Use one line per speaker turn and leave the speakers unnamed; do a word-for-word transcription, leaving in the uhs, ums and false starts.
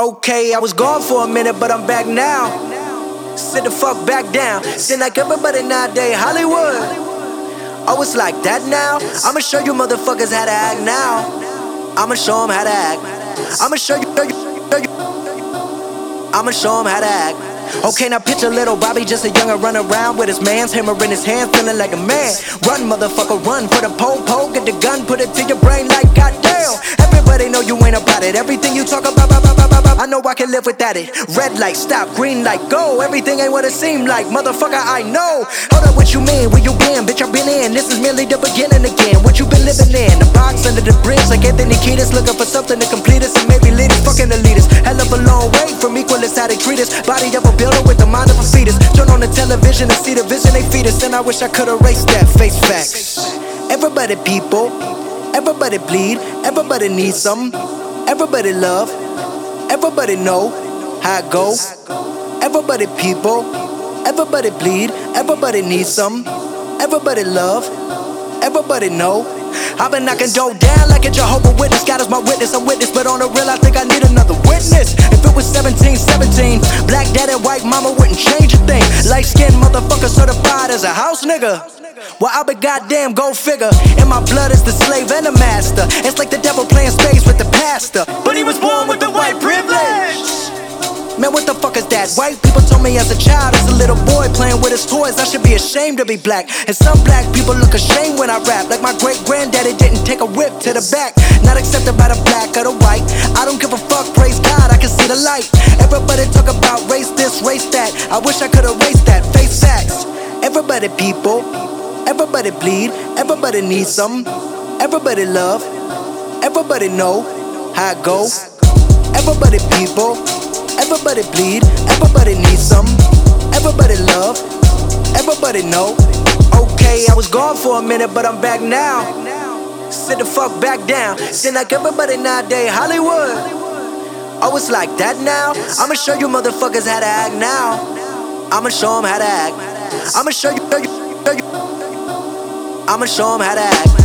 Okay, I was gone for a minute, but I'm back now. Sit the fuck back down. Seem like everybody nowadays Hollywood. Oh, it's like that now? I'ma show you motherfuckers how to act now. I'ma show them how to act. I'ma show you, show you, show you. I'ma show them how to act. Okay, now picture little Bobby, just a youngin' run around with his man's hammer in his hand, feeling like a man. Run, motherfucker, run for the pole, pole, get the gun, put it to your brain like goddamn. Everybody know you ain't about it. Everything you talk about, about, about, about, about, I know I can live without it. Red light, stop, green light, go. Everything ain't what it seem like, motherfucker, I know. Hold up, what you mean? Where you been? Bitch, I been in. This is merely the beginning again. What you been living in? The box under the bridge, like Anthony Kiedis, looking for something to complete us and maybe lead us. Fucking elitists, hell of a long way from equalists, how they treat us. Body of a builder with the mind of a fetus. Turn on the television and see the vision they feed us, and I wish I could erase that. Face facts. Everybody people, everybody bleed, everybody needs some, everybody love, everybody know how it go. Everybody people, everybody bleed, everybody needs some, everybody love, everybody know. I've been knocking dough down like a Jehovah's Witness. God is my witness, I'm witness, but on the real I think I need another witness. If it was seventeen seventeen, black dad and white mama wouldn't change a thing. Light skinned motherfucker certified as a house nigga. Well, I be goddamn, go figure. In my blood is the slave and the master. It's like the devil playing space with the pastor, but he was born with the white privilege. Man, what the fuck is that? White people told me as a child, as a little boy playing with his toys, I should be ashamed to be black. And some black people look ashamed when I rap, like my great granddaddy didn't take a whip to the back. Not accepted by the black or the white. I don't give a fuck, praise God, I can see the light. Everybody talk about race this, race that. I wish I could erase that, face facts. Everybody people, everybody bleed, everybody needs some, everybody love, everybody know how it go. Everybody people, everybody bleed, everybody needs some, everybody love, everybody know. Okay, I was gone for a minute, but I'm back now. Sit the fuck back down. Seem like everybody nowadays Hollywood. Oh, it's like that now? I'ma show you motherfuckers how to act now. I'ma show them how to act. I'ma show you, show you, show you. I'ma show them how to act.